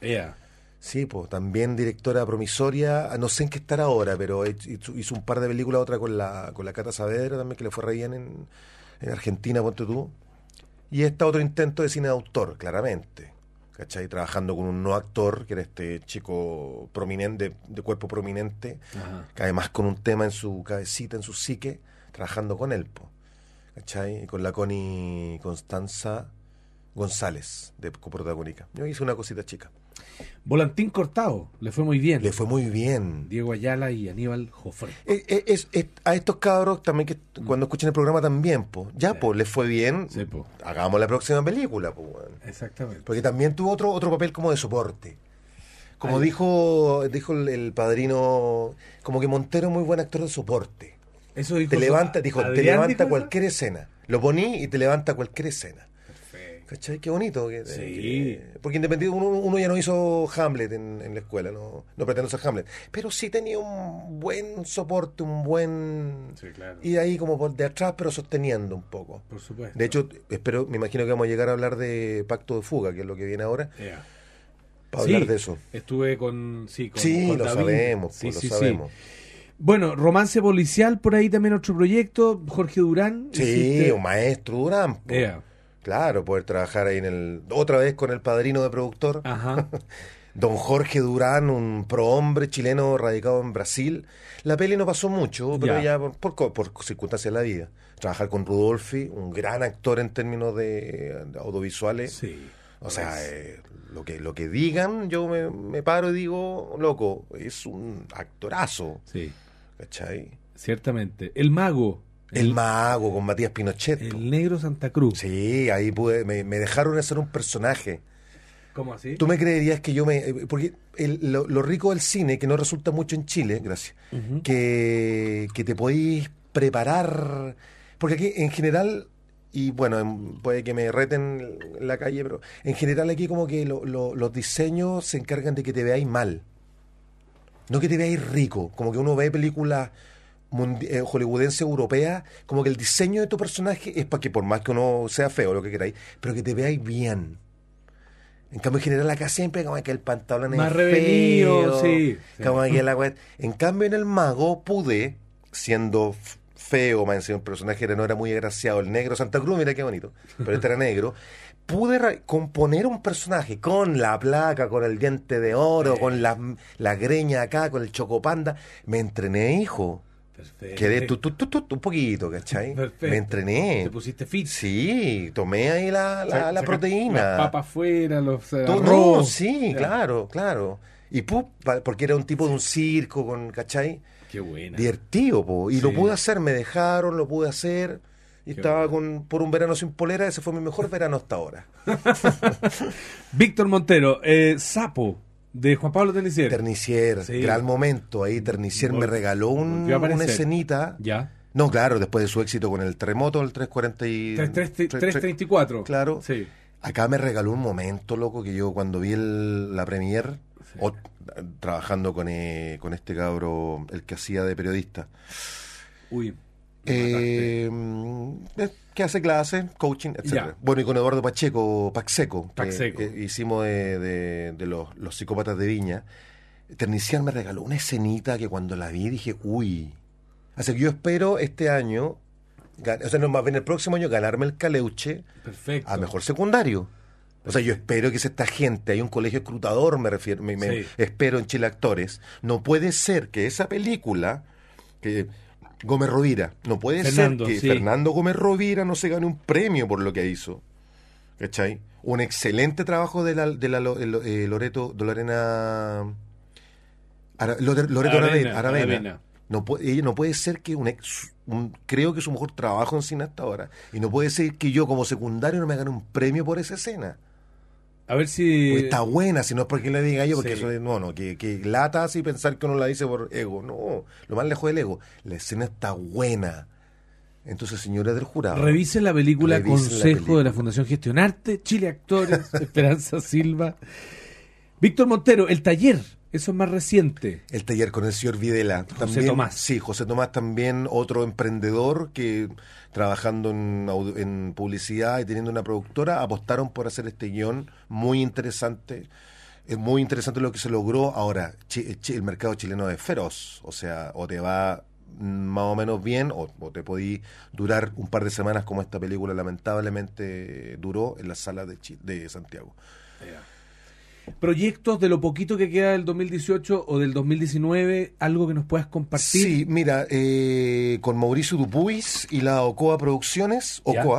Sí, pues también directora promisoria, no sé en qué estará ahora, pero hizo un par de películas, otra con la Cata Saavedra también, que le fue re bien en Argentina, ponte tú. Y otro intento de cine de autor, claramente. ¿Cachai? Trabajando con un no actor, que era este chico prominente, de cuerpo prominente, que además con un tema en su cabecita, en su psique, trabajando con él, ¿cachai? Y con la Connie Constanza González, de coprotagónica. Yo hice una cosita chica. Volantín Cortado, le fue muy bien. Diego Ayala y Aníbal Jofré. A estos cabros también, que cuando escuchen el programa también, les fue bien, sí, hagamos la próxima película. Exactamente. Porque también tuvo otro papel como de soporte. Como dijo el padrino, como que Montero es muy buen actor de soporte. Eso dijo. Te levanta cualquier escena. Lo poní y te levanta cualquier escena. ¿Cachai? Qué bonito. Porque independiente, uno ya no hizo Hamlet en la escuela, no pretendo ser Hamlet, pero sí tenía un buen soporte, Sí, claro. Y ahí como por de atrás, pero sosteniendo un poco. Por supuesto. De hecho, me imagino que vamos a llegar a hablar de Pacto de Fuga, que es lo que viene ahora, para hablar de eso. Estuve con lo David. Sabemos. Bueno, Romance Policial, por ahí también otro proyecto, Jorge Durán. Sí, un maestro Durán. Claro, poder trabajar ahí otra vez con el padrino de productor. Ajá. Don Jorge Durán, un prohombre chileno radicado en Brasil. La peli no pasó mucho, pero ya por circunstancias de la vida. Trabajar con Rudolfi, un gran actor en términos de audiovisuales. Sí. O sea, lo que digan, yo me paro y digo, loco, es un actorazo. Sí. ¿Cachai? Ciertamente. El Mago. El Mago con Matías Pinochet. El Negro Santa Cruz. Sí, ahí me dejaron hacer un personaje. ¿Cómo así? ¿Tú me creerías que porque lo rico del cine, que no resulta mucho en Chile, gracias, que te podéis preparar, porque aquí en general, y bueno, puede que me reten en la calle, pero en general aquí como que los diseños se encargan de que te veáis mal, no que te veáis rico, como que uno ve películas hollywoodense europea, como que el diseño de tu personaje es para que por más que uno sea feo, lo que queráis, pero que te veáis bien. En cambio, en general acá siempre como que el pantalón más es revenido, feo, como que en cambio en El Mago pude, siendo feo, más encima el personaje no era muy agraciado, el negro Santa Cruz, mira qué bonito, pero este era negro, pude componer un personaje con la placa, con el diente de oro, con la greña acá, con el chocopanda. Me entrené, hijo. Perfecto. Quedé un poquito, ¿cachai? Perfecto. Me entrené. Te pusiste fit. Sí, tomé ahí la proteína. Las papas fuera, los arroz. No, sí, claro. Y porque era un tipo de un circo, ¿cachai? Qué buena. Divertido, y lo pude hacer, me dejaron, lo pude hacer. Y estaba por un verano sin polera, ese fue mi mejor verano hasta ahora. Víctor Montero, Sapo, de Juan Pablo Ternicier. Ternicier, gran momento ahí. Ternicier me regaló una escenita. Ya. No, claro, después de su éxito con el terremoto, el 334. Claro. Sí. Acá me regaló un momento, loco, que yo cuando vi la premier, trabajando con este cabro, el que hacía de periodista. Uy. Que hace clases, coaching, etcétera. Bueno, y con Eduardo Pacheco, Paxeco. Hicimos de los psicópatas de Viña. Ternician me regaló una escenita que cuando la vi dije, uy. Así que yo espero este año, o sea, no, más bien el próximo año, ganarme el Caleuche. Perfecto. A mejor secundario. O sea, yo espero que sea esta gente, hay un colegio escrutador, me refiero, espero en Chile Actores. No puede ser que esa película, que Gómez Rovira, no puede ser que Fernando Gómez Rovira no se gane un premio por lo que hizo. ¿Cachai? Un excelente trabajo de Loreto Aravena. No puede ser que creo que es su mejor trabajo en cine hasta ahora. Y no puede ser que yo como secundario no me gane un premio por esa escena. A ver si... Pues está buena, si no es porque le diga yo, porque eso es, que lata así pensar que uno la dice por ego. No, lo más lejos del ego. La escena está buena. Entonces, señores del jurado, revisen la película Consejo de la Fundación Gestionarte, Chile Actores, Esperanza Silva. Víctor Montero, El Taller, eso es más reciente. El Taller con el señor Videla. José Tomás. Sí, José Tomás también, otro emprendedor que trabajando en publicidad y teniendo una productora, apostaron por hacer este guión muy interesante. Es muy interesante lo que se logró. Ahora, el mercado chileno es feroz, o sea, o te va más o menos bien o te podí durar un par de semanas como esta película lamentablemente duró en la sala de Santiago. ¿Proyectos de lo poquito que queda del 2018 o del 2019? ¿Algo que nos puedas compartir? Sí, mira, con Mauricio Dupuis y la Ocoa Producciones,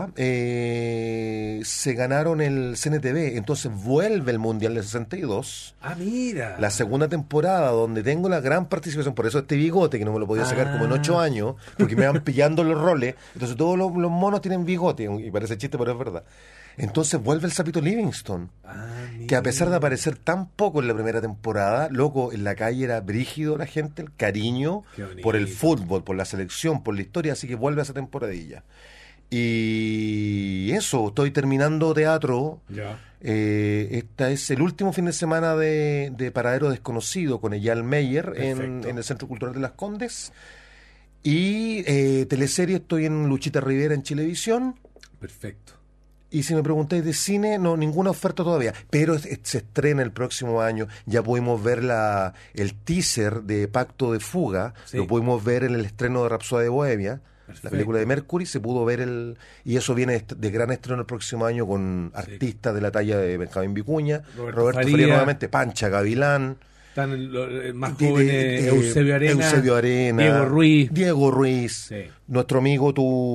se ganaron el CNTV, entonces vuelve el Mundial del 62. Ah, mira. La segunda temporada, donde tengo la gran participación, por eso este bigote, que no me lo podía sacar como en 8 años, porque me van pillando los roles, entonces todos los monos tienen bigote, y parece chiste, pero es verdad. Entonces vuelve el Sapito Livingston, que a pesar de aparecer tan poco en la primera temporada, loco, en la calle era brígido la gente, el cariño por el fútbol, por la selección, por la historia, así que vuelve a esa temporadilla. Y eso, estoy terminando teatro. Este es el último fin de semana de Paradero Desconocido con Eyal Meyer en el Centro Cultural de Las Condes. Y teleserie, estoy en Luchita Rivera en Chilevisión. Perfecto. Y si me preguntáis de cine, no, ninguna oferta todavía, pero se estrena el próximo año. Ya pudimos ver el teaser de Pacto de Fuga, lo pudimos ver en el estreno de Rapsodia de Bohemia, la película de Mercury, se pudo ver y eso viene de gran estreno el próximo año con artistas de la talla de Benjamín Vicuña, Roberto Faría nuevamente, Pancha Gavilán. Están los más jóvenes, Eusebio Arena, Diego Ruiz, nuestro amigo,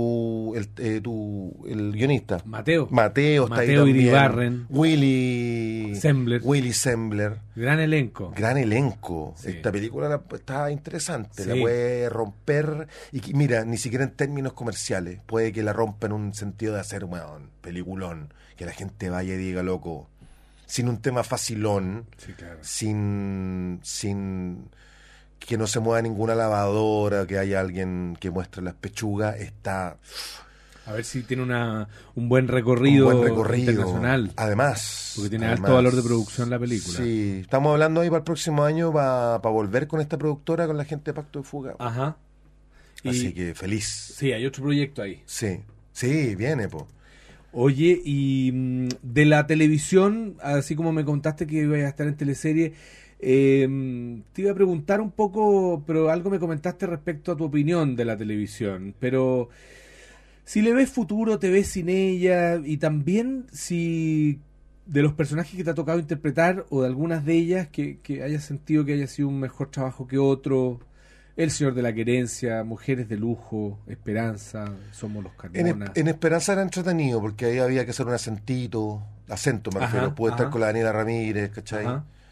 el guionista. Mateo está ahí también. Iribarren. Willy Sembler. Gran elenco. Sí. Esta película está interesante, la puede romper, y mira, ni siquiera en términos comerciales, puede que la rompa en un sentido de hacer un peliculón, que la gente vaya y diga, loco, sin un tema facilón, sin que no se mueva ninguna lavadora, que haya alguien que muestre las pechugas, está... A ver si tiene un buen recorrido internacional. Además. Porque tiene alto valor de producción la película. Sí, estamos hablando ahí para el próximo año, para volver con esta productora, con la gente de Pacto de Fuga. Ajá. Así que feliz. Sí, hay otro proyecto ahí. Sí, viene, po. Oye, y de la televisión, así como me contaste que ibas a estar en teleserie, te iba a preguntar un poco, pero algo me comentaste respecto a tu opinión de la televisión, pero si le ves futuro, te ves sin ella, y también si de los personajes que te ha tocado interpretar, o de algunas de ellas, que hayas sentido que haya sido un mejor trabajo que otro. El Señor de la Querencia, Mujeres de Lujo, Esperanza, Somos los Carmona. En Esperanza era entretenido, porque ahí había que hacer un acento me refiero. Pude estar con la Daniela Ramírez, ¿cachai?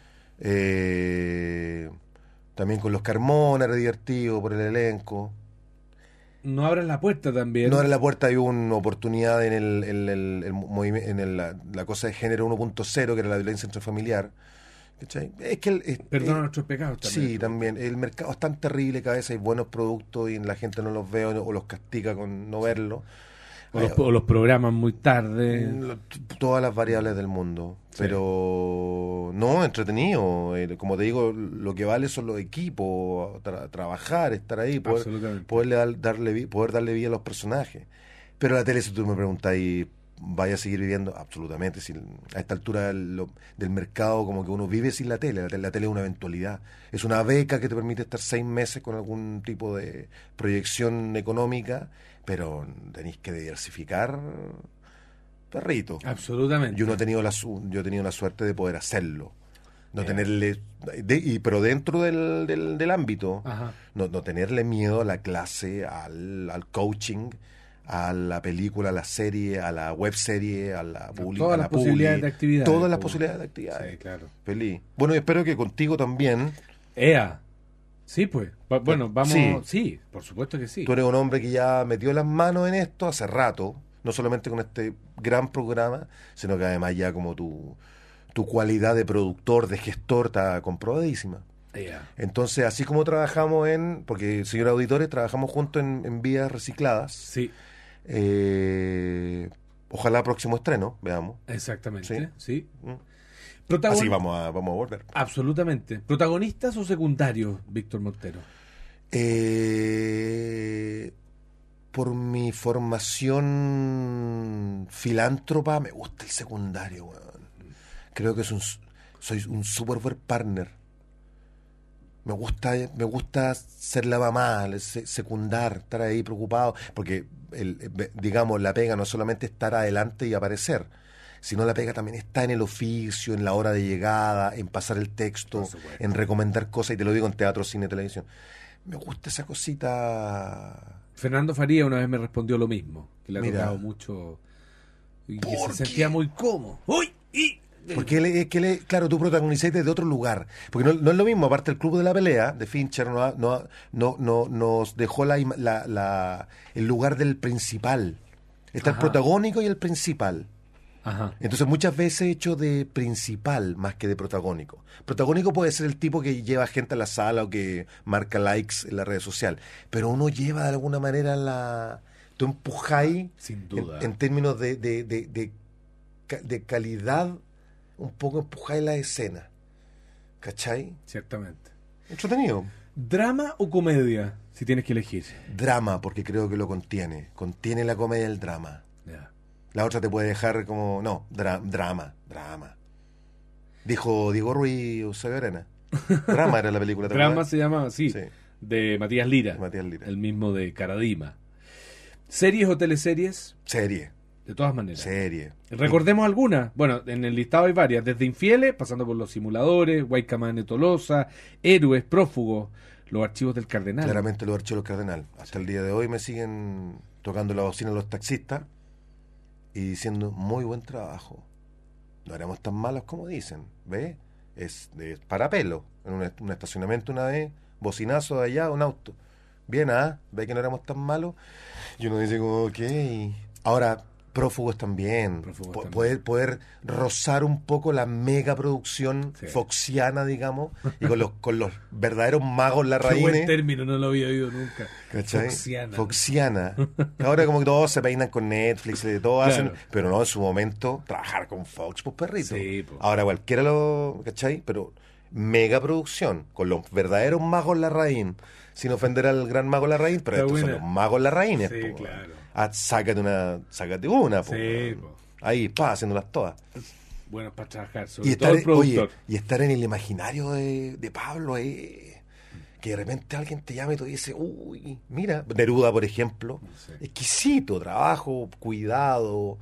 También con los Carmona era divertido por el elenco. No abran la puerta también. No abran la puerta, hay una oportunidad en la cosa de género 1.0, que era la violencia intrafamiliar. ¿Cachai? Es que perdona nuestros pecados también. Sí, también. El mercado es tan terrible que a veces hay buenos productos y la gente no los ve o los castiga con no verlo. O los programan muy tarde. Todas las variables del mundo. Sí. Pero no, entretenido. Como te digo, lo que vale son los equipos, trabajar, estar ahí, poder darle vida a los personajes. Pero la tele, si tú me preguntas, ¿vaya a seguir viviendo? Absolutamente. Si a esta altura del mercado, como que uno vive sin la tele. La tele es una eventualidad. Es una beca que te permite estar 6 meses con algún tipo de proyección económica, pero tenéis que diversificar, perrito. Absolutamente. Yo he tenido la suerte de poder hacerlo. No tenerle... pero dentro del ámbito, no tenerle miedo a la clase, al coaching, a la película, a la serie, a la web serie, a la publicidad. Todas las posibilidades de actividad. Todas las posibilidades de actividades. Sí, claro. Feliz. Bueno, y espero que contigo también. Sí, pues. Bueno, vamos... Sí, por supuesto que sí. Tú eres un hombre que ya metió las manos en esto hace rato, no solamente con este gran programa, sino que además ya como tu cualidad de productor, de gestor, está comprobadísima. Entonces, así como trabajamos porque, señores auditores, trabajamos juntos en vías recicladas. Sí. Ojalá próximo estreno, veamos. Exactamente, sí. Así vamos a volver. Absolutamente. ¿Protagonistas o secundarios, Víctor Montero? Por mi formación filántropa, me gusta el secundario, weón. Creo que soy un super buen partner. Me gusta ser la mamá, secundar, estar ahí preocupado, porque digamos, la pega no es solamente estar adelante y aparecer, sino la pega también está en el oficio, en la hora de llegada, en pasar el texto, en recomendar cosas, y te lo digo en teatro, cine, televisión. Me gusta esa cosita. Fernando Faría una vez me respondió lo mismo, que le ha tocado mucho y que se sentía muy cómodo. ¡Uy! Porque claro, tú protagonizás desde otro lugar. Porque no es lo mismo, aparte el Club de la Pelea de Fincher nos dejó el lugar del principal. Está el protagónico y el principal. Entonces muchas veces he hecho de principal más que de protagónico. Protagónico puede ser el tipo que lleva gente a la sala o que marca likes en la red social, pero uno lleva de alguna manera tú empujáis, sin duda, en términos de calidad, un poco empujáis la escena, ¿cachai? Ciertamente. Entretenido. ¿Drama o comedia, si tienes que elegir? Drama, porque creo que lo contiene la comedia el drama. La otra te puede dejar como... No, drama. Dijo Diego Ruiz Eusebio Arena. Drama era la película. Drama se llamaba, sí. De Matías Lira. El mismo de Caradima. ¿Series o teleseries? Serie. De todas maneras. Serie. Recordemos algunas. Bueno, en el listado hay varias. Desde Infieles, pasando por Los Simuladores, Guaycamán Tolosa, Héroes, Prófugos, Los Archivos del Cardenal. Claramente Los Archivos del Cardenal. Hasta el día de hoy me siguen tocando la bocina los taxistas y diciendo, muy buen trabajo. No éramos tan malos como dicen. ¿Ves? Es para pelo. En un estacionamiento una vez, bocinazo de allá, un auto. Bien, ¿ve que no éramos tan malos? Y uno dice como, ok. Ahora, Prófugos también. Poder rozar un poco la mega producción foxiana, digamos, y con los verdaderos magos larraínes. Qué buen término, no lo había oído nunca. ¿Cachai? Foxiana. Ahora como que todos se peinan con Netflix, todo hacen, pero no, en su momento, trabajar con Fox, pues perrito. Sí, pues. Ahora cualquiera ¿cachai? Pero mega producción, con los verdaderos magos larraín, sin ofender al gran mago larraín, pero estos son los magos larraínes. Sí, claro. Sácate una, po. Sí, po. Ahí, haciéndolas todas. Bueno, para trabajar, sobre todo el productor. Y estar en el imaginario de Pablo, que de repente alguien te llama y te dice, uy, mira, Neruda, por ejemplo, exquisito, trabajo, cuidado,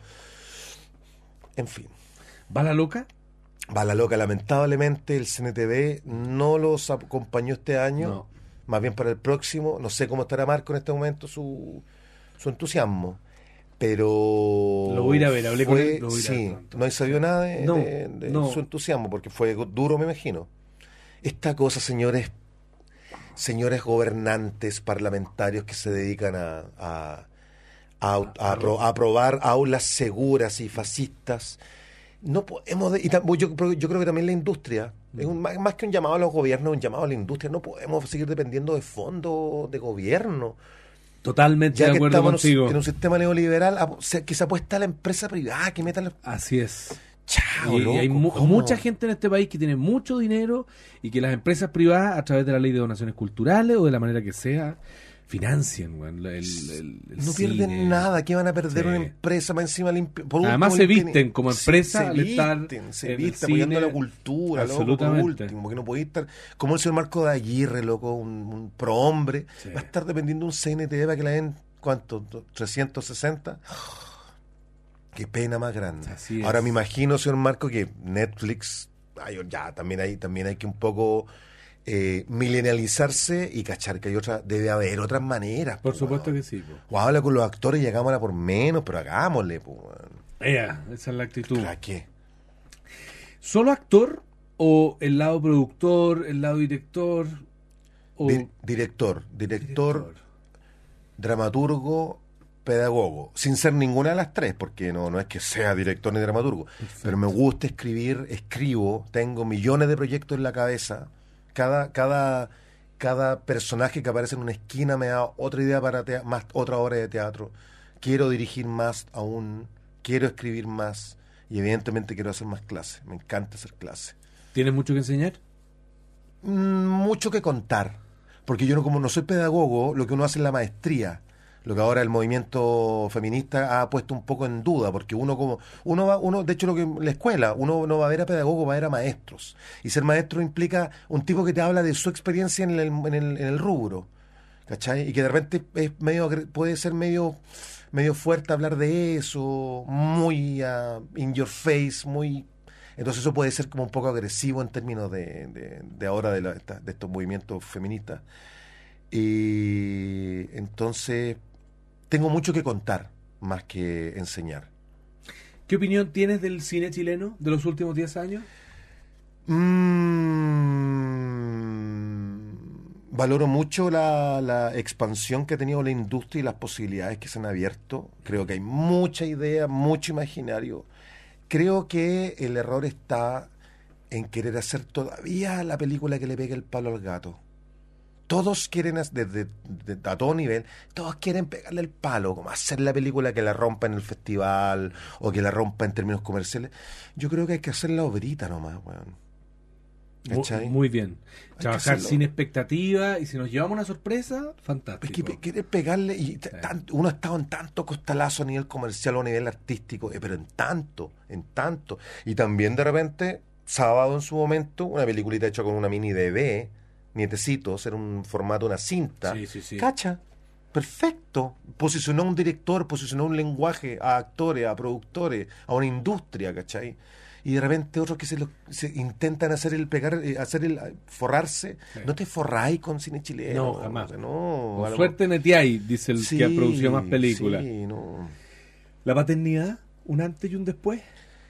en fin. ¿Bala Loca? Bala Loca, lamentablemente el CNTV no los acompañó este año, no. Más bien para el próximo, no sé cómo estará Marco en este momento su entusiasmo, pero lo voy a ir a ver, hablé con él, no he sabido nada de su entusiasmo, porque fue duro, me imagino. Esta cosa, señores gobernantes parlamentarios que se dedican a aprobar aulas seguras y fascistas, no podemos, yo creo que también la industria, es más que un llamado a los gobiernos, un llamado a la industria. No podemos seguir dependiendo de fondos de gobierno. Totalmente de acuerdo contigo. En un sistema neoliberal que se apuesta a la empresa privada, que metan... Así es. Chao, y hay mucha gente en este país que tiene mucho dinero y que las empresas privadas, a través de la ley de donaciones culturales o de la manera que sea, financian, bueno, el no pierden nada. ¿Qué van a perder una empresa más encima limpia? Además se visten como empresa se visten apoyando la cultura, absolutamente. Loco, por último, porque no podéis estar como el señor Marco de Aguirre, loco, un prohombre, va a estar dependiendo de un CNT para que le den, ¿cuánto? 360. Qué pena más grande. Ahora me imagino, señor Marco, que Netflix, también hay que un poco milenializarse y cachar que debe haber otras maneras. Por supuesto que sí. O habla con los actores y hagámosla por menos, pero hagámosle. Esa es la actitud. ¿Para qué? ¿Solo actor o el lado productor, el lado director? O... Director, dramaturgo, pedagogo, sin ser ninguna de las tres, porque no es que sea director ni dramaturgo. Perfecto. Pero me gusta escribo, tengo millones de proyectos en la cabeza. Cada personaje que aparece en una esquina me da otra idea para otra obra de teatro. Quiero dirigir más aún, quiero escribir más y evidentemente quiero hacer más clases. Me encanta hacer clases. ¿Tienes mucho que enseñar? Mucho que contar, porque yo como no soy pedagogo, lo que uno hace en la maestría, lo que ahora el movimiento feminista ha puesto un poco en duda, porque uno de hecho, lo que en la escuela, uno no va a ver a pedagogos, va a ver a maestros. Y ser maestro implica un tipo que te habla de su experiencia en el rubro, ¿cachai? Y que de repente puede ser medio fuerte hablar de eso, muy in your face, muy... Entonces eso puede ser como un poco agresivo en términos de ahora de estos movimientos feministas. Y entonces tengo mucho que contar más que enseñar. ¿Qué opinión tienes del cine chileno de los últimos 10 años? Valoro mucho la expansión que ha tenido la industria y las posibilidades que se han abierto. Creo que hay mucha idea, mucho imaginario. Creo que el error está en querer hacer todavía la película que le pegue el palo al gato. Todos quieren, a todo nivel, todos quieren pegarle el palo, como hacer la película que la rompa en el festival o que la rompa en términos comerciales. Yo creo que hay que hacer la obrita nomás, weón. Muy bien. Trabajar sin expectativa y si nos llevamos una sorpresa, fantástico. Es que quiere pegarle y uno ha estado en tanto costalazo a nivel comercial o a nivel artístico, pero en tanto. Y también de repente, Sábado en su momento, una peliculita hecha con una mini DV, nietecitos, era un formato, una cinta. Sí. Cacha, perfecto. Posicionó a un director, posicionó un lenguaje a actores, a productores, a una industria, ¿cachai? Y de repente otros que se intentan hacer el forrarse. Sí. No te forráis con cine chileno. No, jamás. No, con suerte netiáis, dice el que ha producido más películas. Sí, no. ¿La paternidad? ¿Un antes y un después?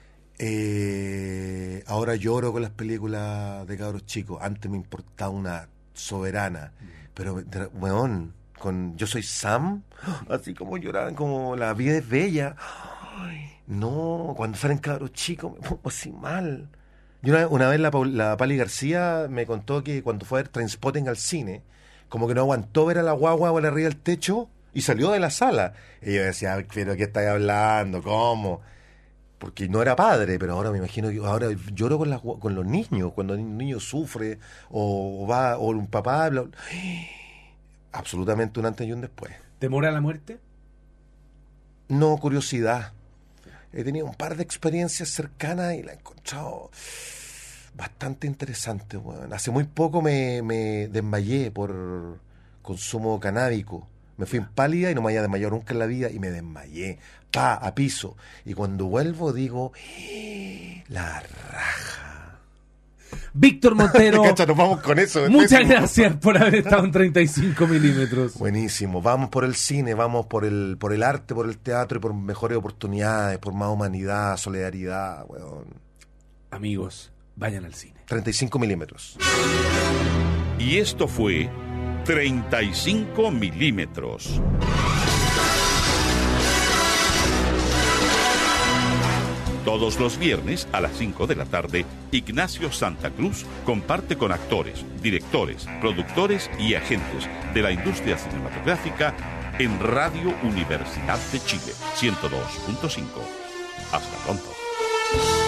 Ahora lloro con las películas de cabros chicos. Antes me importaba una soberana. Pero, weón, con Yo Soy Sam, así como lloraban, como La Vida es Bella. Ay, no, cuando salen cabros chicos me pongo así mal. Yo una vez la Pali García me contó que cuando fue a ver Trainspotting al cine, como que no aguantó ver a la guagua por arriba del techo y salió de la sala. Y yo decía, pero ¿qué estás hablando? ¿Cómo? Porque no era padre, pero ahora me imagino que ahora lloro con los niños, cuando un niño sufre o un papá habla. Absolutamente un antes y un después. ¿Temor a la muerte? No, curiosidad. He tenido un par de experiencias cercanas y la he encontrado bastante interesante. Bueno. Hace muy poco me desmayé por consumo canábico. Me fui en pálida y no me había desmayado nunca en la vida y me desmayé, a piso. Y cuando vuelvo digo, la raja. Víctor Montero. Cacha, nos vamos con eso. Muchas gracias por haber estado en 35 milímetros. Buenísimo. Vamos por el cine, vamos por el arte, por el teatro y por mejores oportunidades, por más humanidad, solidaridad. Weón. Amigos, vayan al cine. 35 milímetros. Y esto fue 35 milímetros. Todos los viernes a las 5 de la tarde, Ignacio Santa Cruz comparte con actores, directores, productores y agentes de la industria cinematográfica en Radio Universidad de Chile 102.5. Hasta pronto.